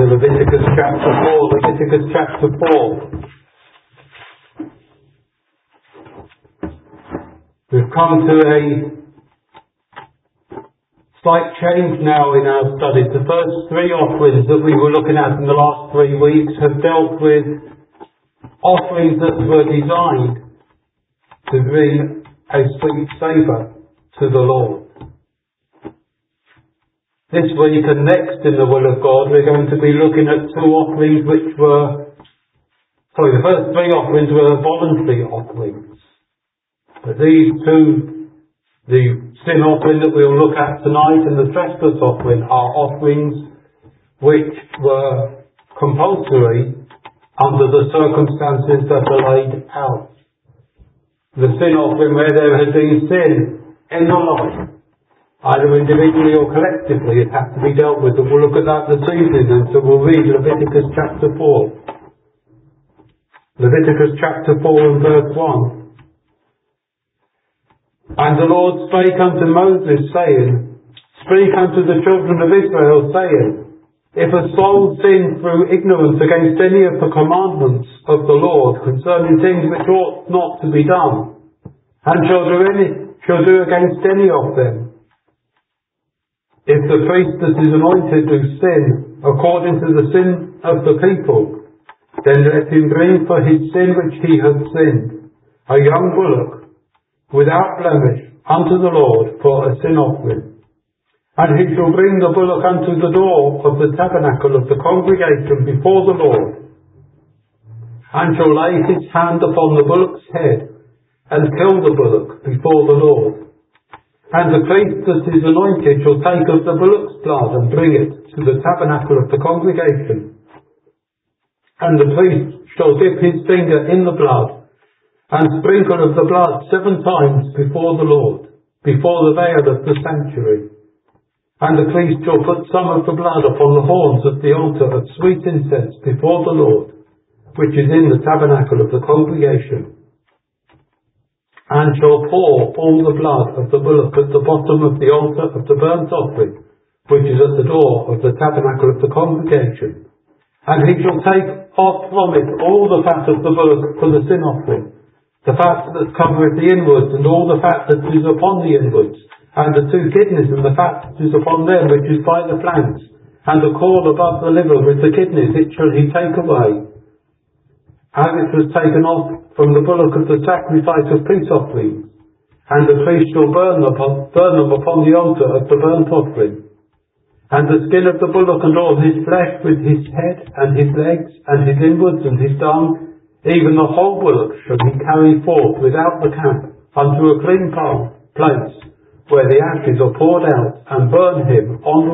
Leviticus chapter 4. Leviticus chapter 4. We've come to a slight change now in our studies. The first three offerings that we were looking at in the last 3 weeks have dealt with offerings that were designed to bring a sweet savour to the Lord. This week and next in the will of God, we're going to be looking at the first three offerings were voluntary offerings. But these two, the sin offering that we'll look at tonight and the trespass offering, are offerings which were compulsory under the circumstances that are laid out. The sin offering where there had been sin in the life, either individually or collectively, it has to be dealt with. And we'll look at that this evening, and so we'll read Leviticus chapter 4. Leviticus chapter 4 and verse 1. And the Lord spake unto Moses, saying, Speak unto the children of Israel, saying, If a soul sin through ignorance against any of the commandments of the Lord concerning things which ought not to be done, and shall do against any of them, if the priest that is anointed do sin according to the sin of the people, then let him bring for his sin which he hath sinned a young bullock without blemish unto the Lord for a sin offering. And he shall bring the bullock unto the door of the tabernacle of the congregation before the Lord, and shall lay his hand upon the bullock's head, and kill the bullock before the Lord. And the priest that is anointed shall take of the bullock's blood and bring it to the tabernacle of the congregation. And the priest shall dip his finger in the blood, and sprinkle of the blood 7 times before the Lord, before the veil of the sanctuary. And the priest shall put some of the blood upon the horns of the altar of sweet incense before the Lord, which is in the tabernacle of the congregation, and shall pour all the blood of the bullock at the bottom of the altar of the burnt offering, which is at the door of the tabernacle of the congregation. And he shall take off from it all the fat of the bullock for the sin offering, the fat that covereth the inwards, and all the fat that is upon the inwards, and the 2 kidneys, and the fat that is upon them which is by the flanks, and the caul above the liver with the kidneys, it shall he take away, as it was taken off from the bullock of the sacrifice of peace offerings. And the priest shall burn them upon the altar of the burnt offering. And the skin of the bullock and all his flesh with his head and his legs and his inwards and his dung, even the whole bullock shall he carry forth without the camp unto a clean place, where the ashes are poured out, and burn him on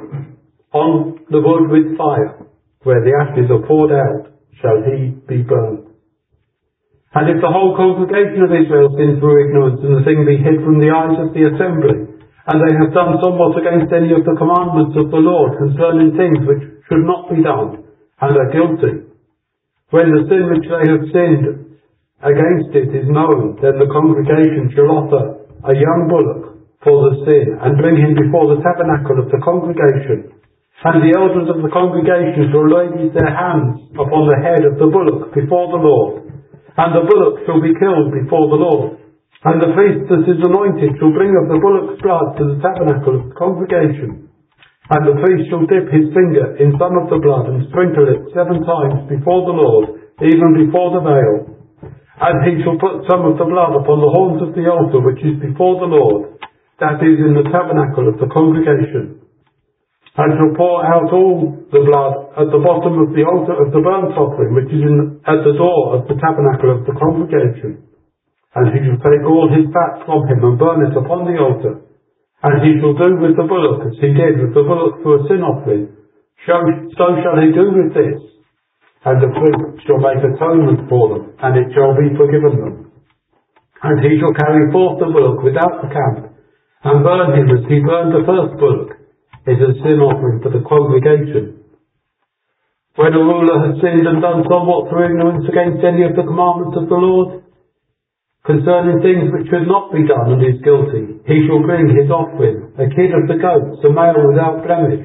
the wood with fire, where the ashes are poured out shall he be burned. And if the whole congregation of Israel sin through ignorance, and the thing be hid from the eyes of the assembly, and they have done somewhat against any of the commandments of the Lord concerning things which should not be done, and are guilty, when the sin which they have sinned against it is known, then the congregation shall offer a young bullock for the sin, and bring him before the tabernacle of the congregation. And the elders of the congregation shall lay their hands upon the head of the bullock before the Lord, and the bullock shall be killed before the Lord. And the priest that is anointed shall bring of the bullock's blood to the tabernacle of the congregation. And the priest shall dip his finger in some of the blood, and sprinkle it 7 times before the Lord, even before the veil. And he shall put some of the blood upon the horns of the altar which is before the Lord, that is in the tabernacle of the congregation, and shall pour out all the blood at the bottom of the altar of the burnt offering, which is at the door of the tabernacle of the congregation. And he shall take all his fat from him, and burn it upon the altar. And he shall do with the bullock as he did with the bullock for a sin offering, so shall he do with this. And the priest shall make atonement for them, and it shall be forgiven them. And he shall carry forth the bullock without the camp, and burn him as he burned the first bullock. It is a sin offering for the congregation. When a ruler has sinned and done somewhat through ignorance against any of the commandments of the Lord, concerning things which should not be done, and is guilty, he shall bring his offering, a kid of the goats, a male without blemish,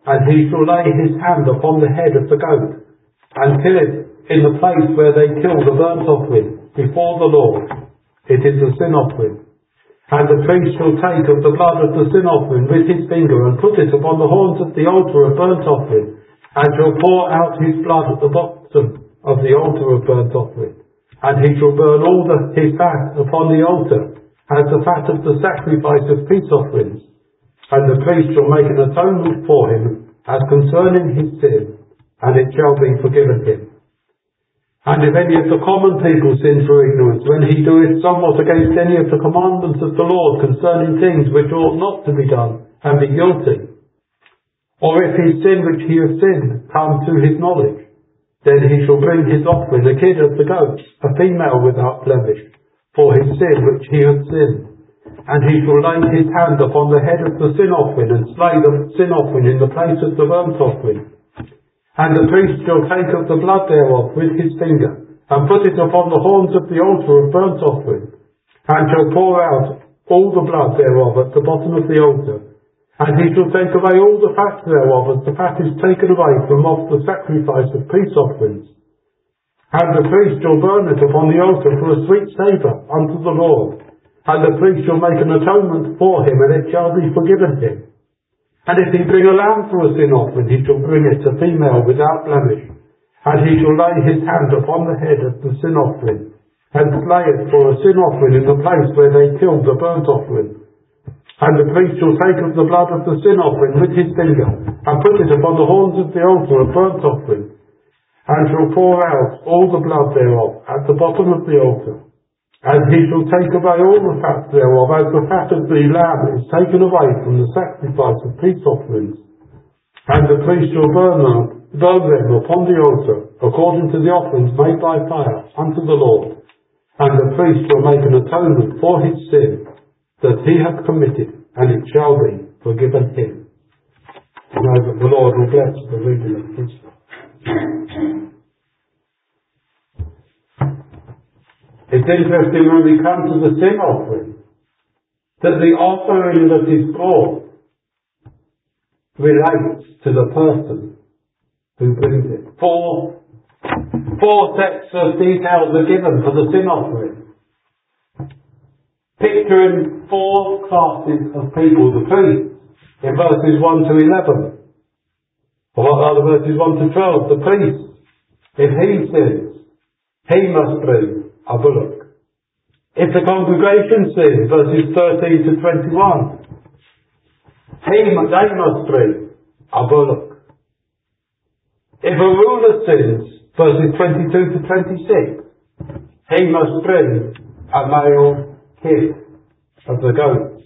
and he shall lay his hand upon the head of the goat, and kill it in the place where they kill the burnt offering before the Lord. It is a sin offering. And the priest shall take of the blood of the sin offering with his finger, and put it upon the horns of the altar of burnt offering, and shall pour out his blood at the bottom of the altar of burnt offering. And he shall burn all his fat upon the altar, as the fat of the sacrifice of peace offerings. And the priest shall make an atonement for him, as concerning his sin, and it shall be forgiven him. And if any of the common people sin through ignorance, when he doeth somewhat against any of the commandments of the Lord concerning things which ought not to be done, and be guilty, or if his sin which he hath sinned come to his knowledge, then he shall bring his offering, a kid of the goats, a female without blemish, for his sin which he hath sinned. And he shall lay his hand upon the head of the sin offering, and slay the sin offering in the place of the burnt offering. And the priest shall take of the blood thereof with his finger, and put it upon the horns of the altar of burnt offering, and shall pour out all the blood thereof at the bottom of the altar. And he shall take away all the fat thereof, as the fat is taken away from off the sacrifice of peace offerings. And the priest shall burn it upon the altar for a sweet savour unto the Lord. And the priest shall make an atonement for him, and it shall be forgiven him. And if he bring a lamb for a sin offering, he shall bring it a female without blemish. And he shall lay his hand upon the head of the sin offering, and slay it for a sin offering in the place where they killed the burnt offering. And the priest shall take of the blood of the sin offering with his finger, and put it upon the horns of the altar of burnt offering, and shall pour out all the blood thereof at the bottom of the altar. And he shall take away all the fat thereof, as the fat of the lamb is taken away from the sacrifice of peace offerings. And the priest shall burn them upon the altar, according to the offerings made by fire unto the Lord. And the priest shall make an atonement for his sin that he hath committed, and it shall be forgiven him. I know that the Lord will bless the reading of his word. It's interesting when we come to the sin offering, that the offering that is brought relates to the person who brings it. Four sets of details are given for the sin offering, picturing four classes of people. The priest, in verses 1 to 11, or rather verses 1 to 12, the priest, if he sins, he must bring a bullock. If the congregation sins, verses 13 to 21, they must bring a bullock. If a ruler sins, verses 22 to 26, he must bring a male kid of the goats.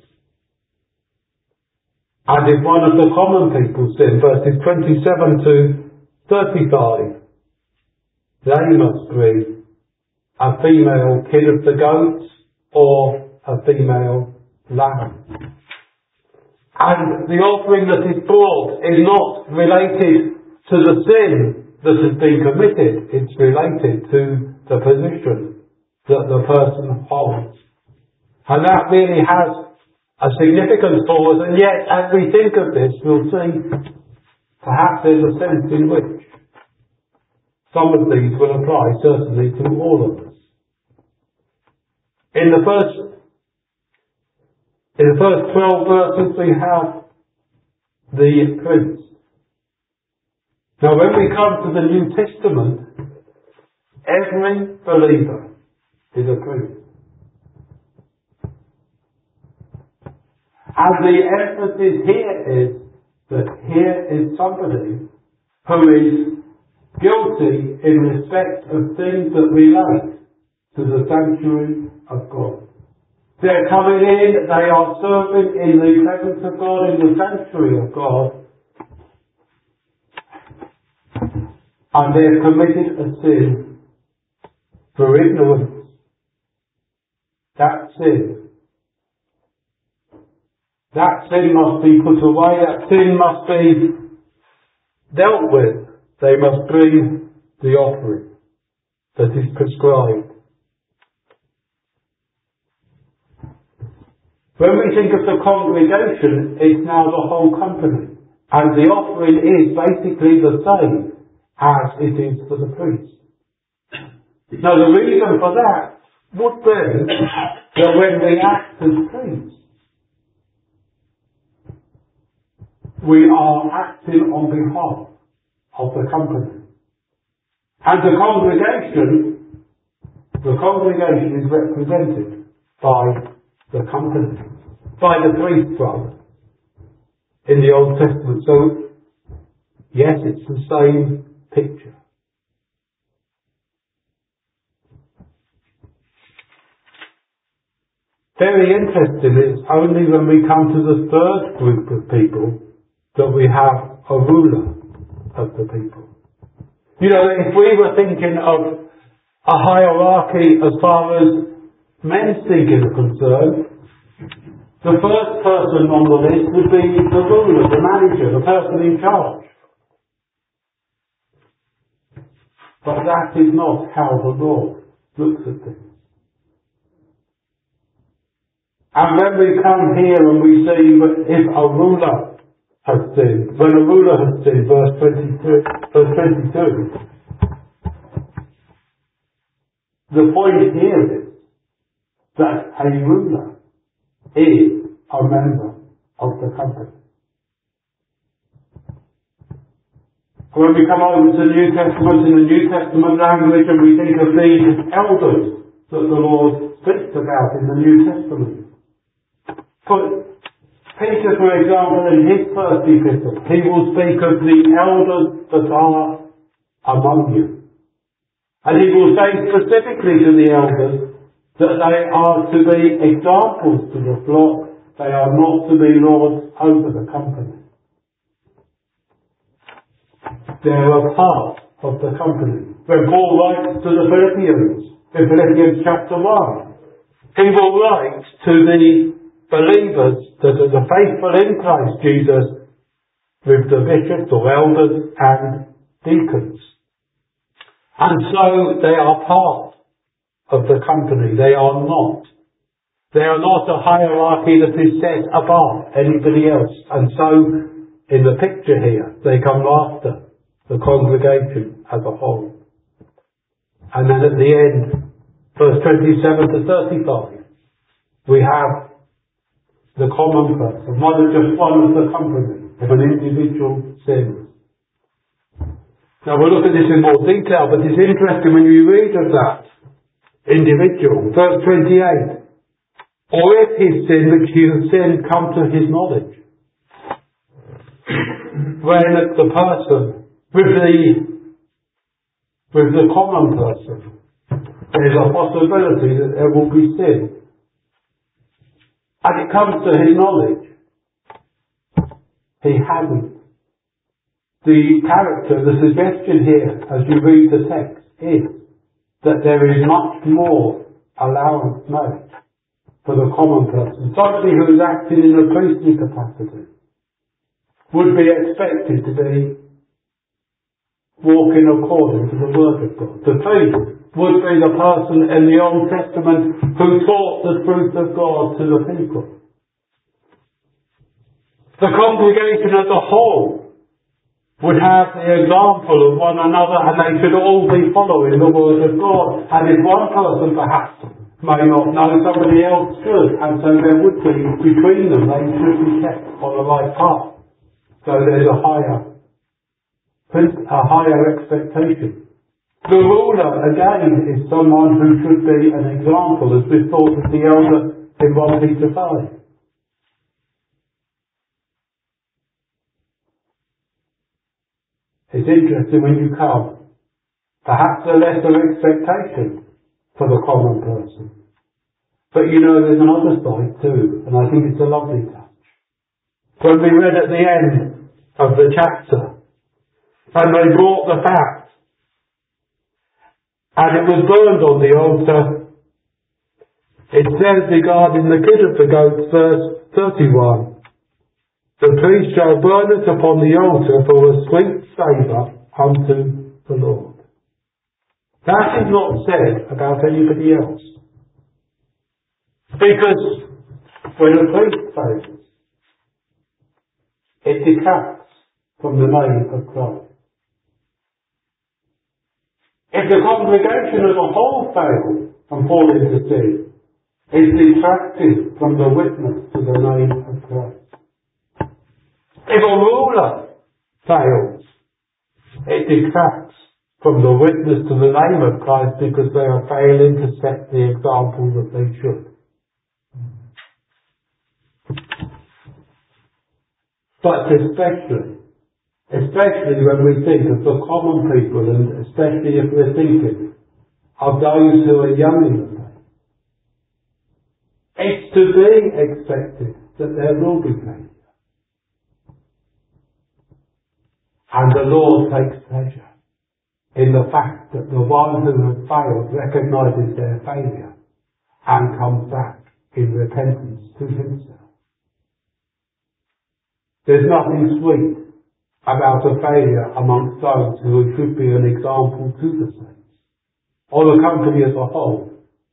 And if one of the common people sin, verses 27 to 35, they must bring a female kid of the goats or a female lamb. And the offering that is brought is not related to the sin that has been committed. It's related to the position that the person holds. And that really has a significance for us, and yet as we think of this, we'll see perhaps there's a sense in which some of these will apply certainly to all of us. In the first 12 verses we have the priest. Now when we come to the New Testament, every believer is a priest. And the emphasis here is that here is somebody who is guilty in respect of things that relate to the sanctuary of God. They're coming in, they are serving in the presence of God, in the sanctuary of God, and they've committed a sin for ignorance. That sin must be put away, that sin must be dealt with. They must bring the offering that is prescribed. When we think of the congregation, it's now the whole company. And the offering is basically the same as it is for the priest. Now the reason for that would be that when we act as priests, we are acting on behalf of the company. And the congregation is represented by the company, by the priest rather, in the Old Testament. So, yes, it's the same picture. Very interesting, it's only when we come to the third group of people that we have a ruler of the people. You know, if we were thinking of a hierarchy as far as men's thinking are concerned, the first person on the list would be the ruler, the manager, the person in charge. But that is not how the Lord looks at things. And when we come here and we see that if a ruler has sinned, when a ruler has sinned, verse 22, the point here is that a ruler is a member of the company. When we come over to the New Testament, in the New Testament language, and we think of these elders that the Lord speaks about in the New Testament. For Peter, for example, in his first epistle, he will speak of the elders that are among you. And he will say specifically to the elders that they are to be examples to the flock. They are not to be lords over the company. They are a part of the company. When Paul writes to the Philippians, in Philippians chapter 1, he will write to the believers that are the faithful in Christ Jesus with the bishops or elders and deacons. And so they are part of the company. They are not a hierarchy that is set above anybody else. And so in the picture here, they come after the congregation as a whole. And then at the end, verse 27 to 35, we have the common person, just one of the company, if an individual sins. Now we'll look at this in more detail, but it's interesting when you read of that individual. Verse 28. Or if his sin which he has sinned come to his knowledge. When the person, with the common person, there's a possibility that there will be sin. And it comes to his knowledge. He hasn't. The character, the suggestion here, as you read the text, is that there is much more allowance made for the common person. Somebody who is acting in a priestly capacity would be expected to be walking according to the Word of God. The priest would be the person in the Old Testament who taught the truth of God to the people. The congregation as a whole would have the example of one another, and they should all be following the Word of God. And if one person perhaps may not know, somebody else should, and so there would be between them, they should be kept on the right path. So there's a higher expectation. The ruler, again, is someone who should be an example, as we thought of the elder in 1 Peter 5. It's interesting when you come. Perhaps a lesser expectation for the common person. But you know, there's another side too, and I think it's a lovely touch. When we read at the end of the chapter, and they brought the fat, and it was burned on the altar. It says regarding the kid of the goats, verse 31, the priest shall burn it upon the altar for a sweet savour unto the Lord. That is not said about anybody else. Because when a priest prays, it detracts from the name of Christ. If the congregation as a whole fails and fall into sin, it's detracted from the witness to the name of Christ. If a ruler fails, it detracts from the witness to the name of Christ because they are failing to set the example that they should. But especially when we think of the common people, and especially if we're thinking of those who are young in the faith, it's to be expected that there will be failure. And the Lord takes pleasure in the fact that the one who has failed recognises their failure and comes back in repentance to himself. There's nothing sweet about a failure amongst those who should be an example to the saints, or the company as a whole.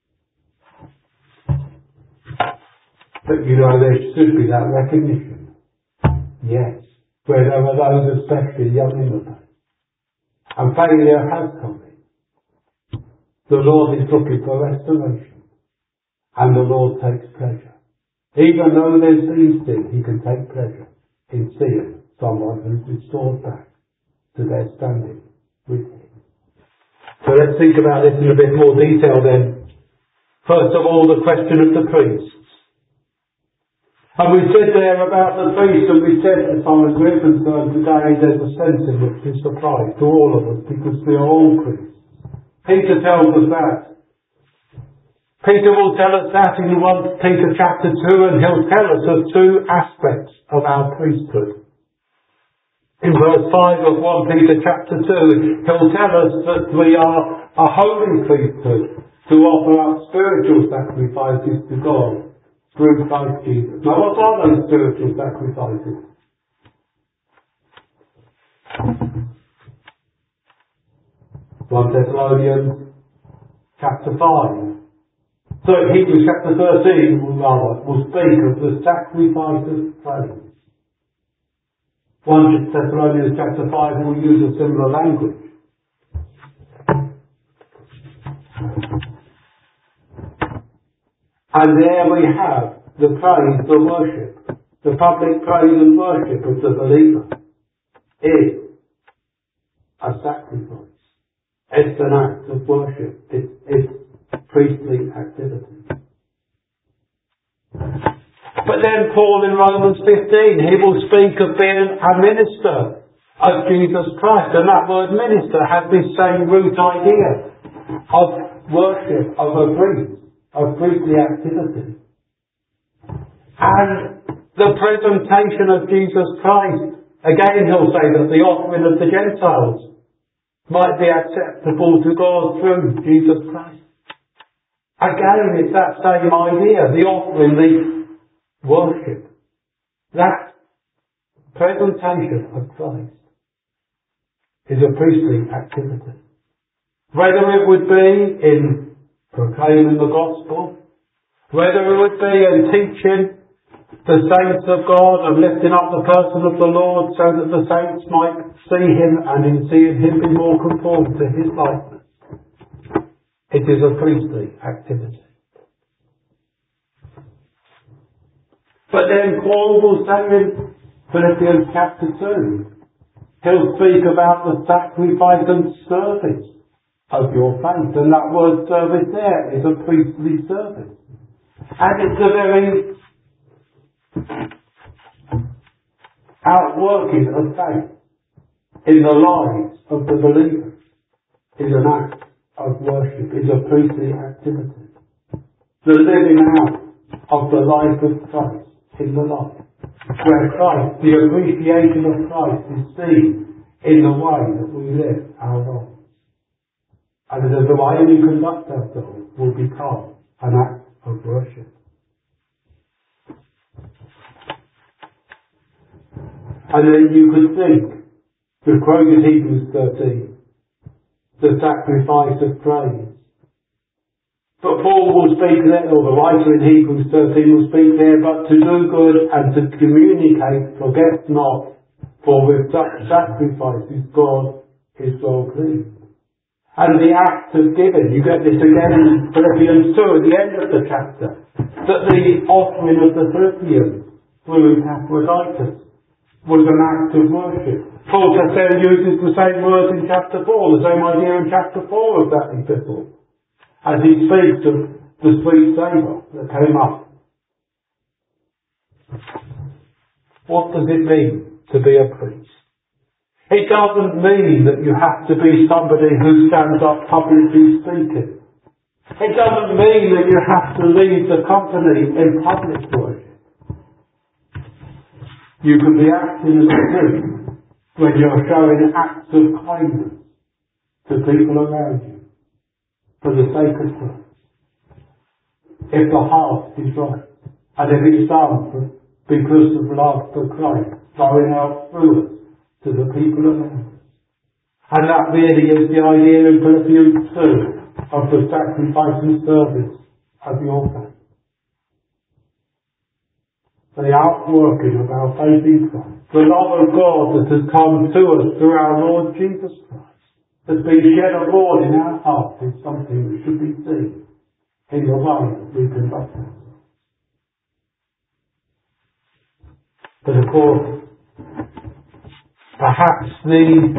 But there should be that recognition. Yes, where there are those especially young in the faith. And failure has come in. The Lord is looking for restoration. And the Lord takes pleasure. Even though there's been sin, He can take pleasure in seeing someone who's restored back to their standing with Him. So let's think about this in a bit more detail then. First of all, the question of the priests. And we said there about the priest, and we said as far as we're concerned today, there's a sense in which is surprise to all of us because we are all priests. Peter tells us that. Peter will tell us that in 1 Peter chapter 2, and he'll tell us of two aspects of our priesthood. In verse 5 of 1 Peter chapter 2, he'll tell us that we are a holy priesthood to offer up spiritual sacrifices to God through Christ Jesus. Now, what are those spiritual sacrifices? Thessalonians chapter 5. So Hebrews chapter 13 will speak of the sacrifice of praise. 1 Thessalonians chapter 5 will use a similar language. And there we have the praise, the worship, the public praise and worship of the believer is a sacrifice. It's an act of worship. It's priestly activity. But then Paul in Romans 15, he will speak of being a minister of Jesus Christ. And that word minister has this same root idea of worship, of a priest, of priestly activity. And the presentation of Jesus Christ, again he'll say that the offering of the Gentiles might be acceptable to God through Jesus Christ. Again, it's that same idea, the offering, the worship. That presentation of Christ is a priestly activity. Whether it would be in proclaiming the gospel, whether it would be in teaching the saints of God and lifting up the person of the Lord so that the saints might see Him and in seeing Him be more conformed to His likeness. It is a priestly activity. But then Paul will say in Philippians chapter 2, he'll speak about the sacrifice and service of your faith. And that word service there is a priestly service. And it's a very outworking of faith in the lives of the believers is an act of worship, is a priestly activity. The living out of the life of Christ in the life, where Christ, the appreciation of Christ is seen in the way that we live our lives. And the way we conduct ourselves will become an act of worship. And then you could think, to quote Hebrews 13, the sacrifice of praise. But Paul will speak there, or the writer in Hebrews 13 will speak there, but to do good and to communicate, forget not For with such sacrifices God is well pleased. And the act of giving, you get this again in Philippians 2 at the end of the chapter, that the offering of the Philippians through Epaphroditus was an act of worship. Paul then uses the same words in chapter 4, the same idea in chapter 4 of that epistle, as he speaks of the sweet savour that came up. What does it mean to be a priest? It doesn't mean that you have to be somebody who stands up publicly speaking. It doesn't mean that you have to lead the company in public worship. You can be acting as a priest when you're showing acts of kindness to people around you for the sake of Christ. If the heart is right, and if it's done because of love for Christ flowing out through us to the people around us. And that really is the idea in Philippians 2 of the sacrifice and service of your faith. The outworking of our faith in Christ. The love of God that has come to us through our Lord Jesus Christ, that's been shed abroad in our hearts, is something that should be seen in the way that we conduct ourselves. But of course, perhaps the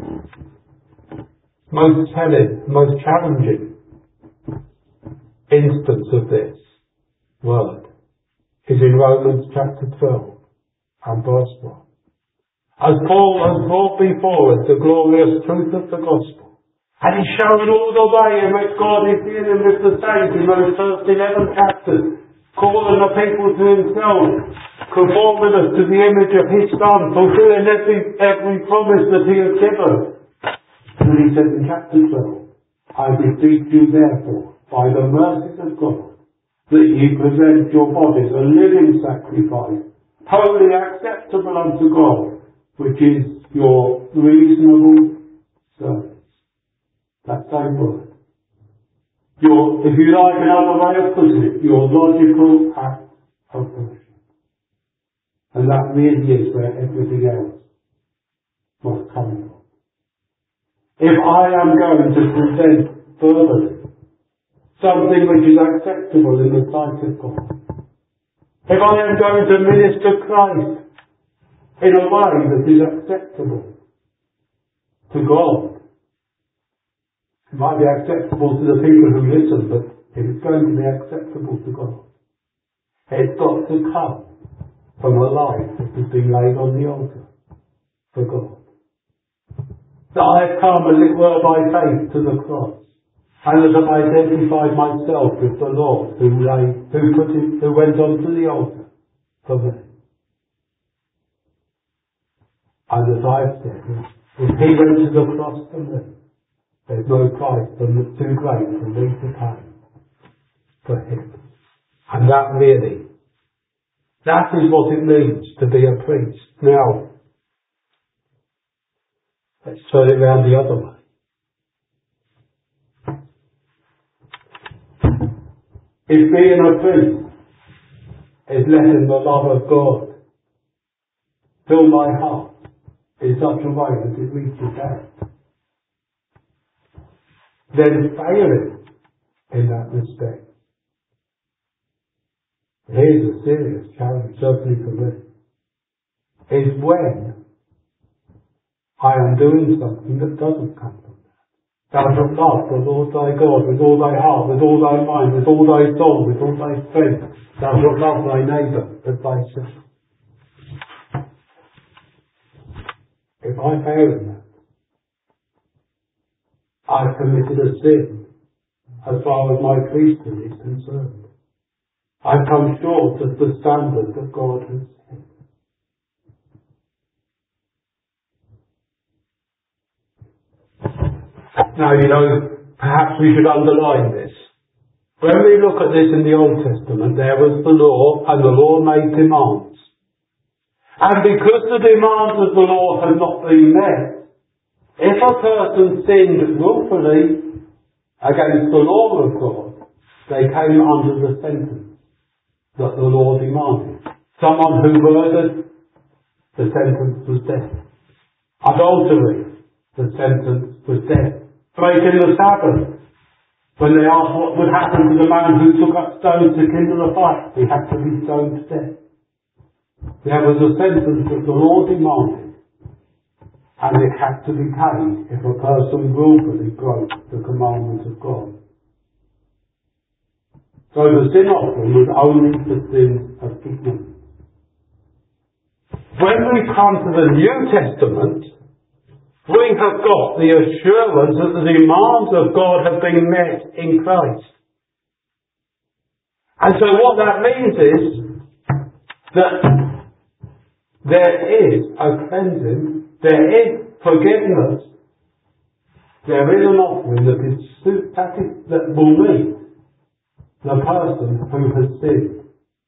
most telling, most challenging instance of this word is in Romans chapter 12 and verse 1. As Paul has brought before us the glorious truth of the gospel, and he's shown all the way in which God is dealing with the saints in those first 11 chapters, calling the people to himself, conforming us to the image of his Son, fulfilling every promise that he has given. And he says in chapter 12, I beseech you therefore, by the mercies of God, that ye present your bodies a living sacrifice, wholly acceptable unto God, which is your reasonable service. That same word. If you like another way of putting it, your logical act of worship. And that really is where everything else must come from. If I am going to present verbally something which is acceptable in the sight of God, if I am going to minister Christ in a way that is acceptable to God, it might be acceptable to the people who listen, but if it's going to be acceptable to God, it's got to come from a life that has been laid on the altar for God. That I have come, as it were, by faith to the cross, and that I've identified myself with the Lord who went onto the altar for me. And as I've said, if he went to the cross for me, there's no price too great for me to pay for him. And that is what it means to be a priest. Now, let's turn it round the other way. If being a priest is letting the love of God fill my heart in such a way that it reaches out, then failing in that respect, here's a serious challenge, certainly for me, is when I am doing something that doesn't come from that. Thou shalt love the Lord thy God with all thy heart, with all thy mind, with all thy soul, with all thy strength. Thou shalt love thy neighbour as thyself. If I fail in that, I've committed a sin as far as my priesthood is concerned. I've come short of the standard that God has set. Now, perhaps we should underline this. When we look at this in the Old Testament, there was the law, and the law made demands. And because the demands of the law had not been met, if a person sinned willfully against the law of God, they came under the sentence that the law demanded. Someone who murdered, the sentence was death. Adultery, the sentence was death. Breaking the Sabbath, when they asked what would happen to the man who took up stones to kindle a fire, he had to be stoned to death. There was a sentence that the law demanded, and it had to be paid if a person willfully broke the commandment of God. So the sin offering was only the sin of ignorance. When we come to the New Testament, we have got the assurance that the demands of God have been met in Christ. And so what that means is that there is a cleansing, there is forgiveness, there is an offering that will meet the person who has sinned.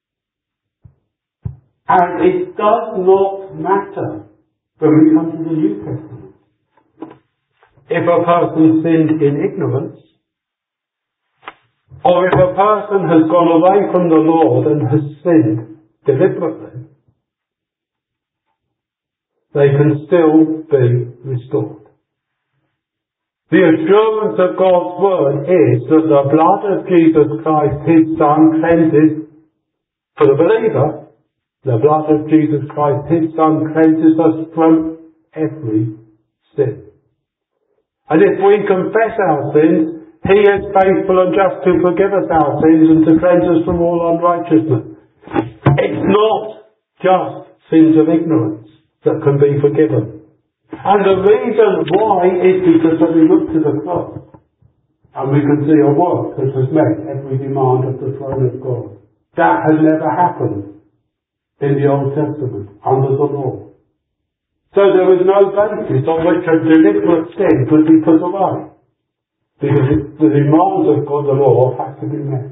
And it does not matter when we come to the New Testament. If a person sinned in ignorance, or if a person has gone away from the Lord and has sinned deliberately, they can still be restored. The assurance of God's word is that the blood of Jesus Christ, His Son, cleanses, for the believer, the blood of Jesus Christ, His Son, cleanses us from every sin. And if we confess our sins, He is faithful and just to forgive us our sins and to cleanse us from all unrighteousness. It's not just sins of ignorance that can be forgiven. And the reason why is because when we look to the cross and we can see a work that has met every demand of the throne of God. That has never happened in the Old Testament under the law. So there was no basis on which a deliberate sin could be put away. Because the demands of God, the law, have to be met.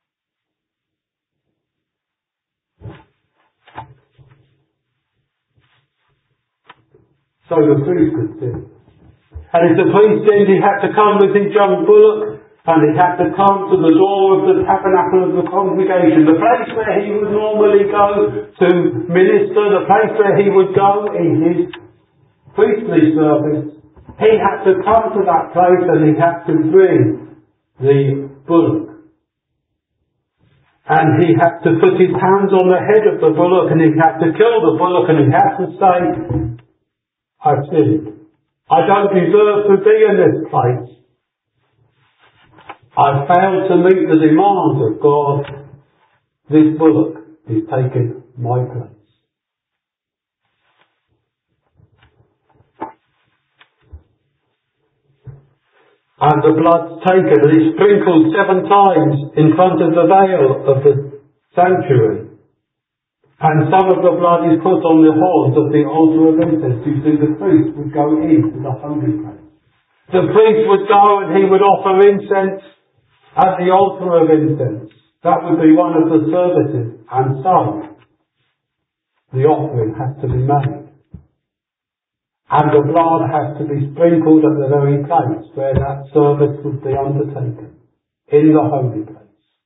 So the priest could sin. And if the priest sinned, he had to come with his young bullock, and he had to come to the door of the tabernacle of the congregation, the place where he would normally go to minister, the place where he would go in his priestly service. He had to come to that place and he had to bring the bullock. And he had to put his hands on the head of the bullock and he had to kill the bullock and he had to say, I've sinned. I don't deserve to be in this place. I failed to meet the demands of God. This bullock is taking my place. And the blood's taken and it's sprinkled 7 times in front of the veil of the sanctuary. And some of the blood is put on the horns of the altar of incense. You see, the priest would go into the holy place. The priest would go and he would offer incense at the altar of incense. That would be one of the services. And so, the offering has to be made. And the blood has to be sprinkled at the very place where that service would be undertaken. In the holy place.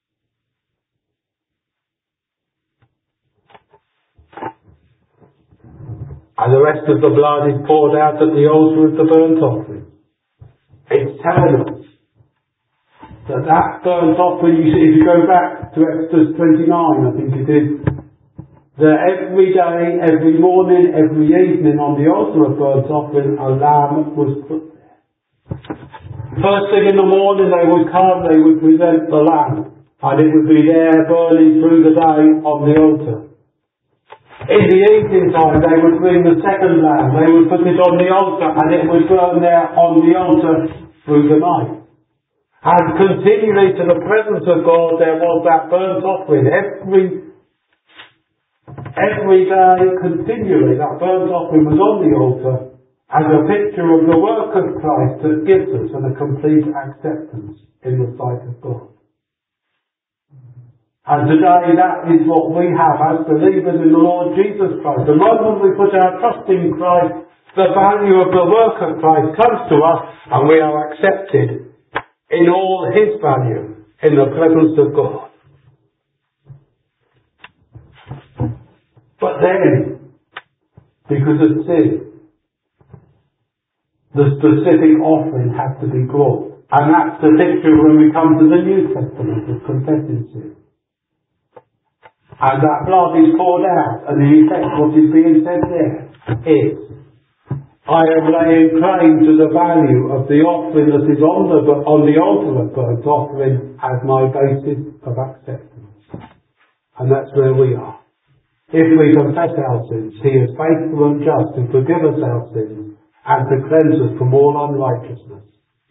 And the rest of the blood is poured out at the altar of the burnt offering. It's telling us that burnt offering, you see, if you go back to Exodus 29, I think it is, that every day, every morning, every evening on the altar of burnt offering, a lamb was put there. First thing in the morning they would come, they would present the lamb, and it would be there burning through the day on the altar. In the evening time they would bring the second lamb, they would put it on the altar, and it would burn there on the altar through the night. And continually to the presence of God there was that burnt offering. Every day, continually, that burnt offering was on the altar as a picture of the work of Christ that gives us a complete acceptance in the sight of God. And today that is what we have as believers in the Lord Jesus Christ. The moment we put our trust in Christ, the value of the work of Christ comes to us and we are accepted in all His value in the presence of God. But then, because of sin, the specific offering had to be brought. And that's the picture when we come to the New Testament of confessing sin. And that blood is poured out, and in effect what is being said there is, I am laying claim to the value of the offering that is on the altar of God's offering as my basis of acceptance. And that's where we are. If we confess our sins, He is faithful and just to forgive us our sins and to cleanse us from all unrighteousness.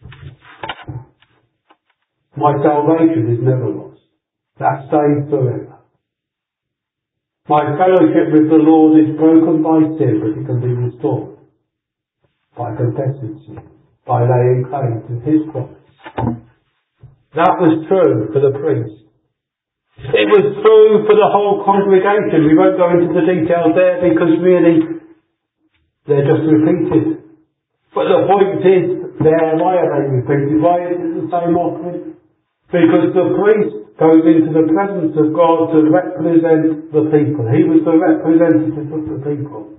My salvation is never lost. That's saved forever. My fellowship with the Lord is broken by sin, but it can be restored by confessing sin, by laying claim to His promise. That was true for the priest. It was true for the whole congregation. We won't go into the details there because really they're just repeated. But the point is, why are they repeated? Why is it the same offering? Because the priest goes into the presence of God to represent the people. He was the representative of the people.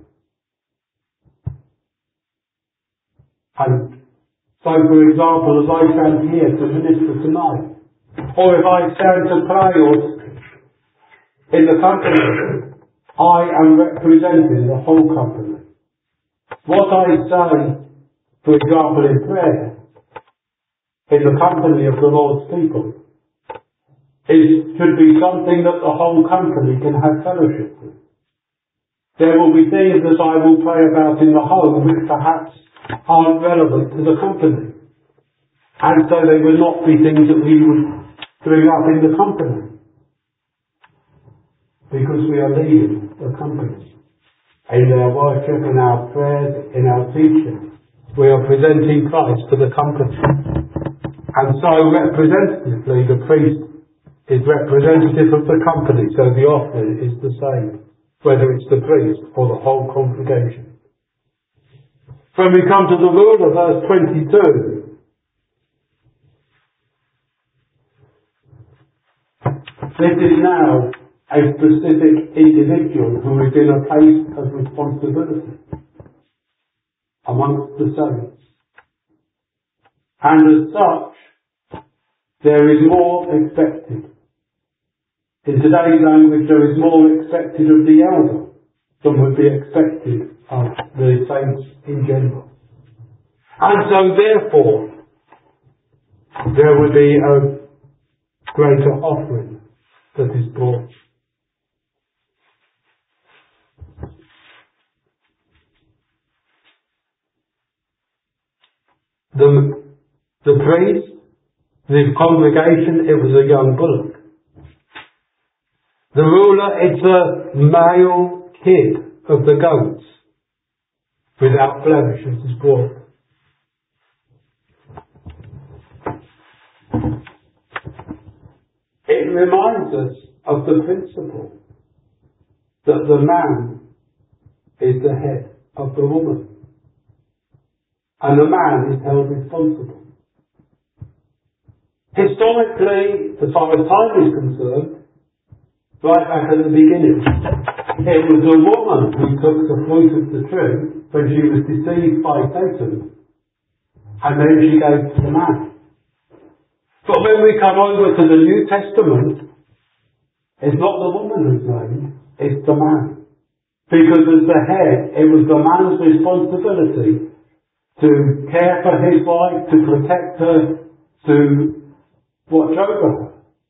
And so, for example, as I stand here to minister tonight, or if I stand to pray or in the company, I am representing the whole company. What I say, for example, in prayer, in the company of the Lord's people, should be something that the whole company can have fellowship with. There will be things that I will pray about in the home which perhaps aren't relevant to the company. And so they will not be things that we would bring up in the company. Because we are leading the company. In our worship, in our prayers, in our teaching, we are presenting Christ to the company. And so representatively, the priest is representative of the company, so the offering is the same, whether it's the priest or the whole congregation. When we come to the ruler, verse 22, this is now a specific individual who is in a place of responsibility amongst the saints. And as such, there is more expected. In today's language, there is more expected of the elder than would be expected of the saints in general. And so therefore, there would be a greater offering that is brought. The priest, the congregation, it was a young bullock. The ruler, it's a male kid of the goats, without blemish, it is brought. It reminds us of the principle that the man is the head of the woman, and the man is held responsible. Historically, as far as time is concerned, right back at the beginning, it was the woman who took the fruit of the tree when she was deceived by Satan, and then she gave to the man. But when we come over to the New Testament, it's not the woman who's named, it's the man. Because as the head, it was the man's responsibility to care for his wife, to protect her, to watch over her.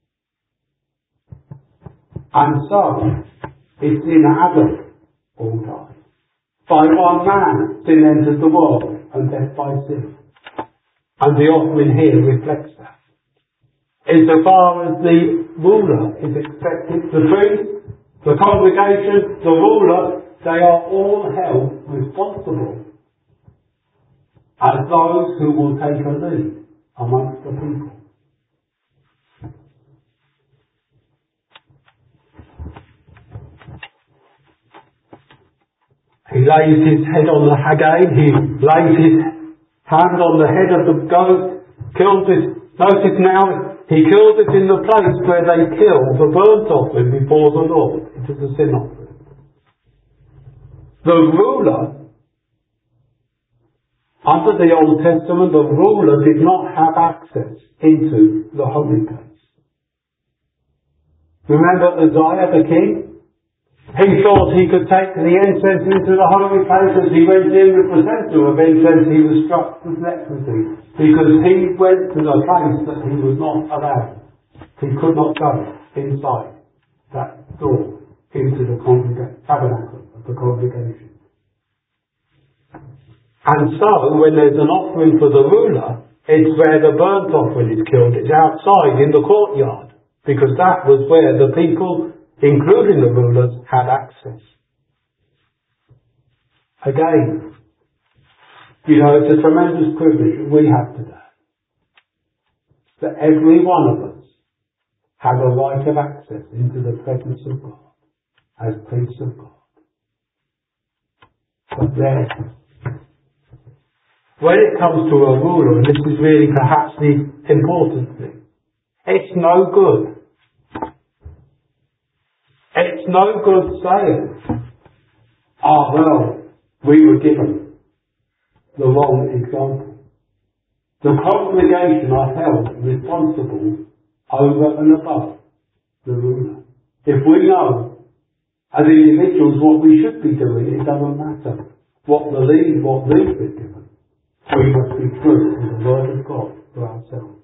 And so, it's in Adam all died. By one man, sin entered the world, and death by sin. And the offering here reflects that. Insofar as the ruler is expected, the priest, the congregation, the ruler, they are all held responsible as those who will take a lead amongst the people. He lays his head on the haggain, he lays his hand on the head of the goat, kills it. Notice now, he kills it in the place where they kill the burnt offering before the Lord. It is a sin offering. The ruler, under the Old Testament, the ruler did not have access into the holy place. Remember Uzziah the king? He thought he could take the incense into the holy place. As he went in with the censer of incense, he was struck with leprosy, because he went to the place that he was not allowed. He could not go inside that door into the tabernacle of the congregation. And so, when there's an offering for the ruler, it's where the burnt offering is killed. It's outside in the courtyard, because that was where the people, including the rulers, had access. Again, it's a tremendous privilege that we have today, that every one of us have a right of access into the presence of God as priests of God. But then, when it comes to a ruler, and this is really perhaps the important thing, it's no good. It's no good saying, we were given the wrong example. The congregation are held responsible over and above the ruler. If we know, as individuals, what we should be doing, it doesn't matter what we've been given. We must be true to the Word of God for ourselves.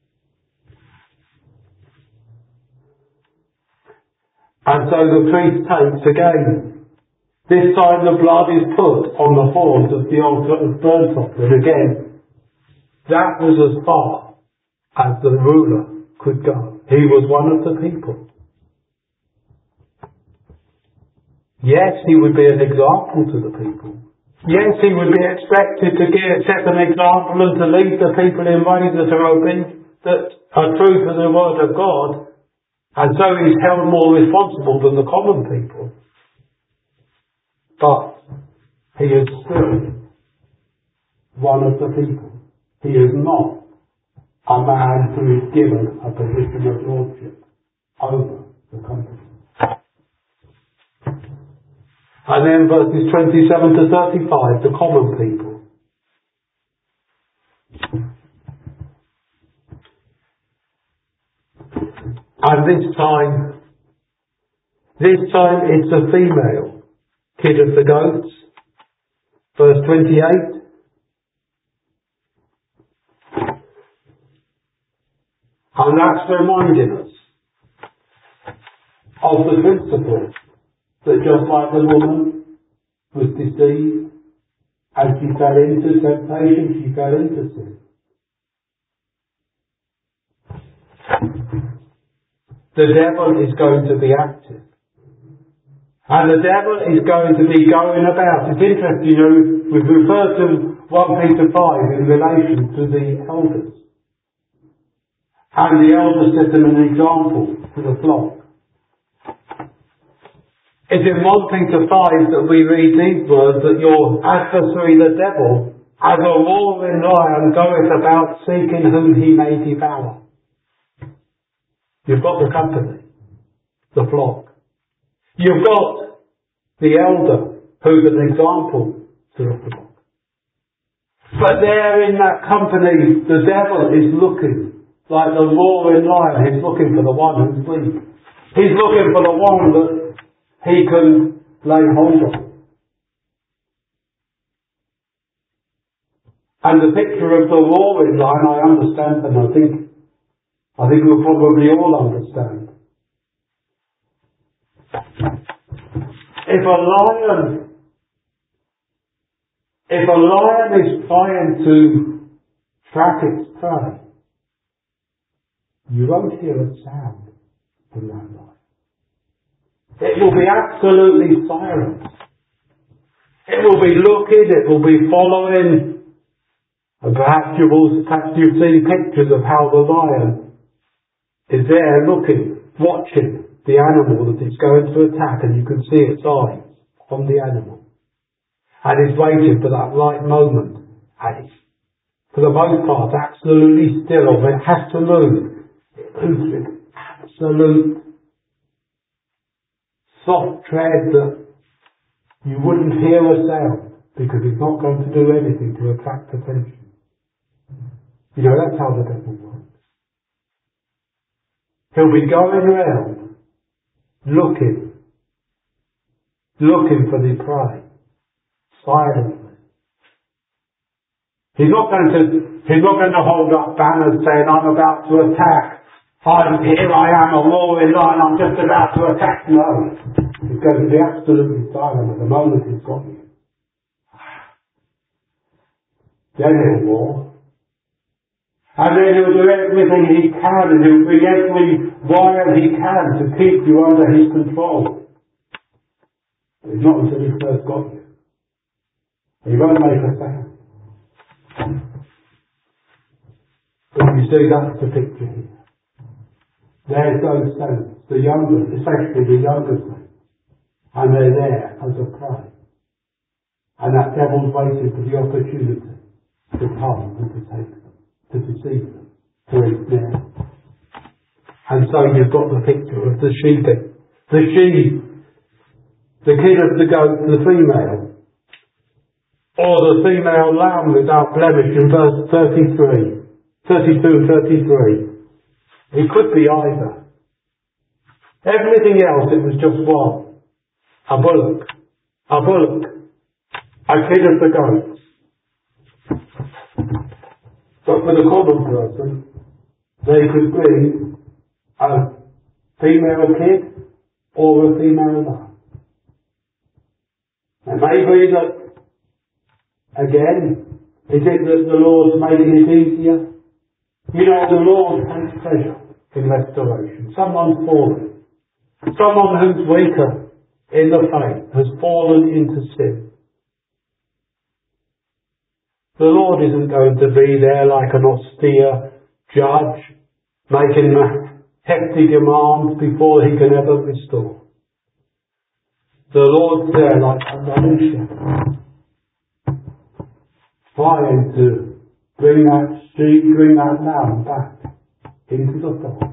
And so the priest takes again. This time the blood is put on the horns of the altar of burnt offering. Again, that was as far as the ruler could go. He was one of the people. Yes, he would be an example to the people. Yes, he would be expected to set an example and to lead the people in ways that are true to the Word of God. And so he's held more responsible than the common people. But he is still one of the people. He is not a man who is given a position of lordship over the company. And then verses 27 to 35, the common people. And this time it's a female, kid of the goats. Verse 28. And that's reminding us of the principle that just like the woman was deceived and she fell into temptation, she fell into sin. The devil is going to be active. And the devil is going to be going about. It's interesting, we've referred to 1 Peter 5 in relation to the elders. And the elders set them an example to the flock. It's in 1 Peter 5 that we read these words, that your adversary the devil, as a roaring lion, goeth about seeking whom he may devour. You've got the company, the flock. You've got the elder, who's an example to the flock. But there in that company, the devil is looking, like the roaring lion, he's looking for the one who's weak. He's looking for the one that he can lay hold of. And the picture of the roaring lion, I understand, and I think we'll probably all understand. If a lion is trying to track its prey, you won't hear a sound from that lion. It will be absolutely silent. It will be looking, it will be following, and perhaps you've seen pictures of how the lion is there looking, watching the animal that it's going to attack, and you can see its eyes on the animal. And it's waiting for that right moment. And it's, for the most part, absolutely still. If it has to move, it moves with absolute soft tread that You wouldn't hear a sound because he's not going to do anything to attract attention. You know, that's how the devil works. He'll be going around looking for the prey silently. He's not going to hold up banners saying, I'm about to attack. Here I am, a roaring lion, I'm just about to attack. No. He's going to be absolutely silent at the moment he's got you. Then he'll war. And then he'll do everything he can, and he'll bring every wire he can to keep you under his control. But it's not until he first got you. He won't make a sound. But you see, that's the picture here. There's those saints, the younger, especially the younger saints, and they're there as a prey. And that devil's waiting for the opportunity to come and to take them, to deceive them, to ensnare them. And so you've got the picture of the sheep, the kid of the goat, the female, or the female lamb without blemish in verse 32 and 33. It could be either. Everything else, it was just one. A bullock, a kid of the goats. But for the common person, they could be a female kid or a female lamb. It may be that, again, is it that the Lord's making it easier? You know, the Lord takes pleasure in restoration. Someone's fallen. Someone who's weaker in the faith has fallen into sin. The Lord isn't going to be there like an austere judge, making hefty demands before he can ever restore. The Lord's there like a loving shepherd, trying to bring that lamb back into the fold.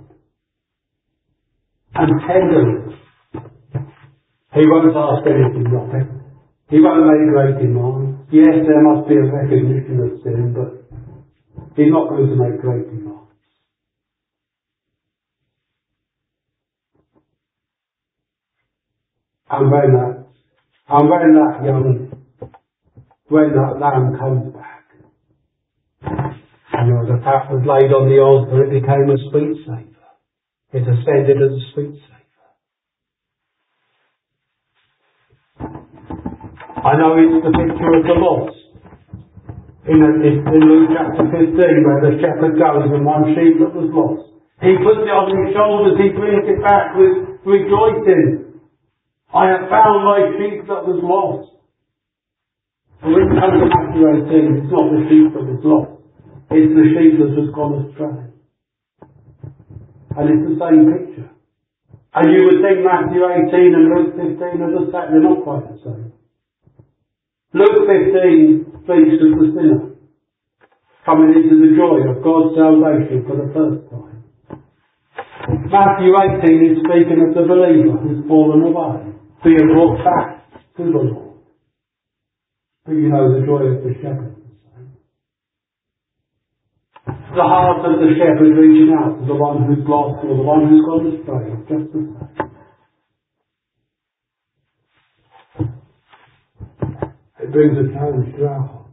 And tenderly, he won't ask anything of it. He won't make great demands. Yes, there must be a recognition of sin, but he's not going to make great demands. And when that lamb comes back, you know, the fat was laid on the altar, it became a sweet savour. It ascended as a sweet savour. I know it's the picture of the lost. In Luke chapter 15, where the shepherd goes and one sheep that was lost. He puts it on his shoulders, he brings it back with rejoicing. I have found my sheep that was lost. And when it comes to Matthew 18, it's not the sheep that was lost. It's the sheep that has gone astray. And it's the same picture. And you would think Matthew 18 and Luke 15 are the same. They're not quite the same. Luke 15 speaks of the sinner coming into the joy of God's salvation for the first time. Matthew 18 is speaking of the believer who's fallen away, being brought back to the Lord. But you know, the joy of the shepherd is the same. The heart of the shepherd reaching out to the one who's lost or the one who's gone astray is just the same. It brings a challenge to our hearts.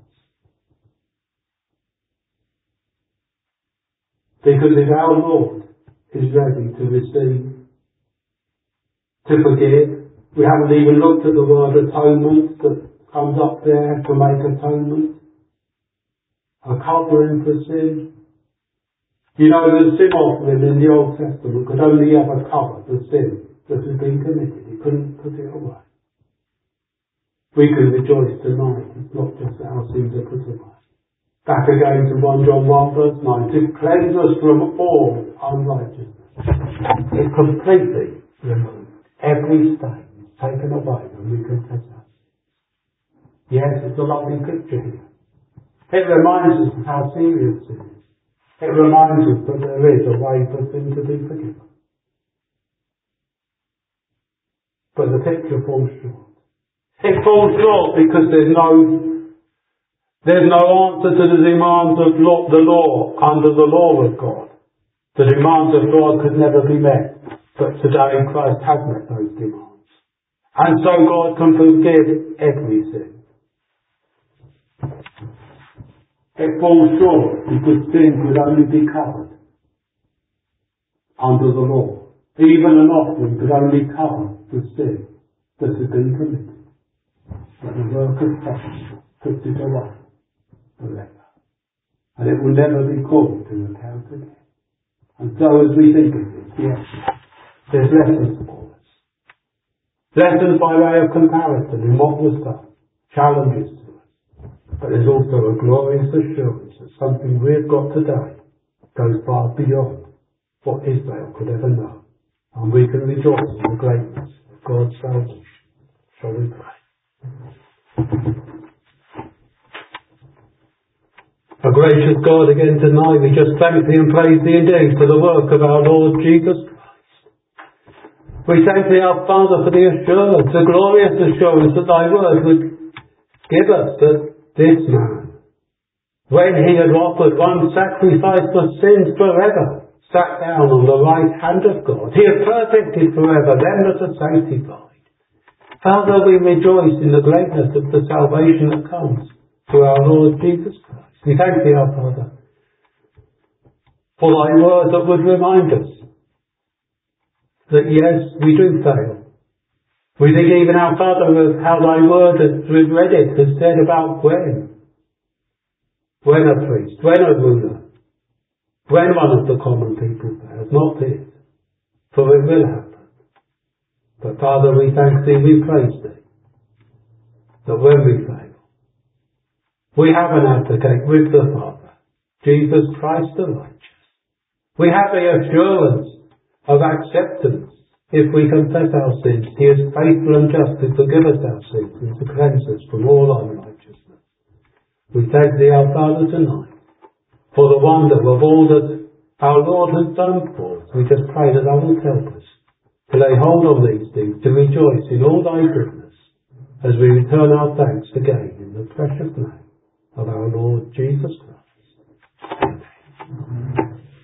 Because if our Lord is ready to receive, to forgive, we haven't even looked at the word atonement that comes up there, to make atonement, a covering for sin. You know, the sin offering in the Old Testament could only ever cover the sin that had been committed. It couldn't put it away. We can rejoice tonight. It's not just that our sins are put away. Back again to 1 John 1 verse 9. To cleanse us from all unrighteousness. It's completely removed. Every stain is taken away when we confess our sins. Yes, it's a lovely picture here. It reminds us of how serious sin is. It reminds us that there is a way for sin to be forgiven. But the picture falls short. It falls short because there's no answer to the demands of the law under the law of God. The demands of God could never be met, but today Christ has met those demands. And so God can forgive every sin. It falls short because sin could only be covered under the law. Even an offering could only cover the sin that had been committed. But the work of Christ puts it away forever. And it will never be called to account again. And so as we think of this, yes, there's lessons for us. Lessons by way of comparison in what was done. Challenges to us. But there's also a glorious assurance that something we've got today goes far beyond what Israel could ever know. And we can rejoice in the greatness of God's salvation. Shall we pray? Our gracious God, again tonight we just thank Thee and praise Thee indeed for the work of our Lord Jesus Christ. We thank Thee, our Father, for the assurance, the glorious assurance that Thy word would give us that this man, when he had offered one sacrifice for sins forever, sat down on the right hand of God. He had perfected forever them that are sanctified. Father, we rejoice in the greatness of the salvation that comes through our Lord Jesus Christ. We thank Thee, our Father, for Thy word that would remind us that yes, we do fail. We think even, our Father, of how Thy word, as we've read it, has said about when a priest, when a ruler, when one of the common people fails, not this, for it will happen. But Father, we thank Thee, we praise Thee, that when we fail, we have an advocate with the Father, Jesus Christ the righteous. We have the assurance of acceptance. If we confess our sins, He is faithful and just to forgive us our sins and to cleanse us from all unrighteousness. We thank Thee, our Father, tonight for the wonder of all that our Lord has done for us. We just pray that Thou wilt help us to lay hold on these things, to rejoice in all Thy goodness as we return our thanks again in the precious name of our Lord Jesus Christ. Amen.